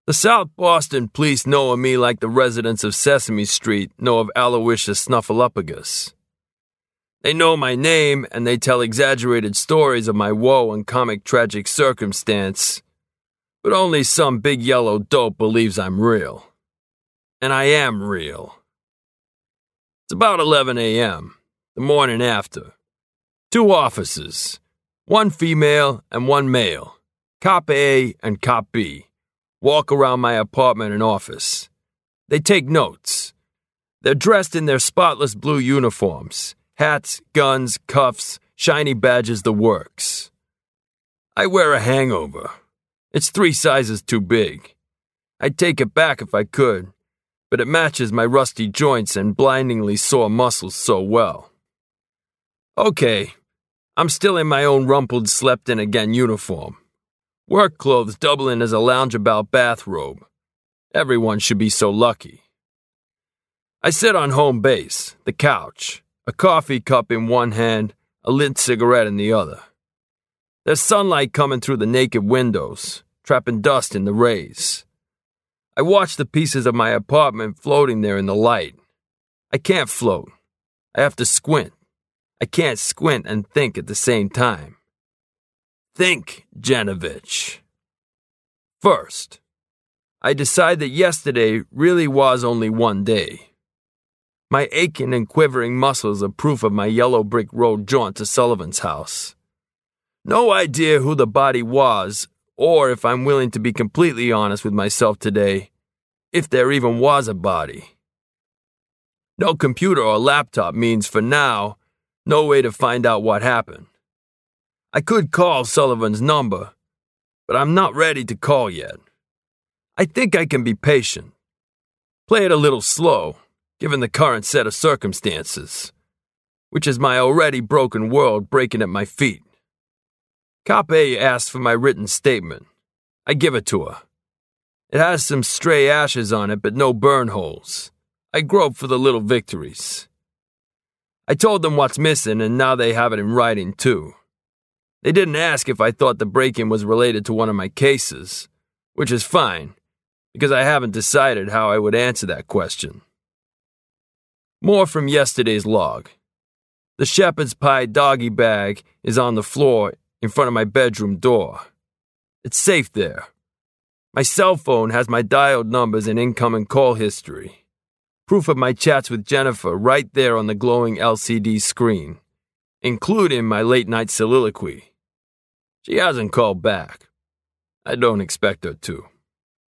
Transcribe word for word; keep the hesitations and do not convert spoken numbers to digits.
The South Boston police know of me like the residents of Sesame Street know of Aloysius Snuffleupagus. They know my name, and they tell exaggerated stories of my woe and comic tragic circumstance, but only some big yellow dope believes I'm real. And I am real. It's about eleven a.m., the morning after. Two officers, one female and one male, Cop A and Cop B, walk around my apartment and office. They take notes. They're dressed in their spotless blue uniforms, hats, guns, cuffs, shiny badges, the works. I wear a hangover. It's three sizes too big. I'd take it back if I could, but it matches my rusty joints and blindingly sore muscles so well. Okay, I'm still in my own rumpled slept-in-again uniform. Work clothes doubling as a loungeabout bathrobe. Everyone should be so lucky. I sit on home base, the couch, a coffee cup in one hand, a lit cigarette in the other. There's sunlight coming through the naked windows, trapping dust in the rays. I watch the pieces of my apartment floating there in the light. I can't float. I have to squint. I can't squint and think at the same time. Think, Janovich. First, I decide that yesterday really was only one day. My aching and quivering muscles are proof of my yellow brick road jaunt to Sullivan's house. No idea who the body was, or if I'm willing to be completely honest with myself today, if there even was a body. No computer or laptop means, for now, no way to find out what happened. I could call Sullivan's number, but I'm not ready to call yet. I think I can be patient. Play it a little slow, given the current set of circumstances, which is my already broken world breaking at my feet. Cop A asked for my written statement. I give it to her. It has some stray ashes on it, but no burn holes. I grope for the little victories. I told them what's missing, and now they have it in writing, too. They didn't ask if I thought the break-in was related to one of my cases, which is fine, because I haven't decided how I would answer that question. More from yesterday's log. The shepherd's pie doggy bag is on the floor in front of my bedroom door. It's safe there. My cell phone has my dialed numbers and incoming call history. Proof of my chats with Jennifer right there on the glowing L C D screen, including my late-night soliloquy. She hasn't called back. I don't expect her to.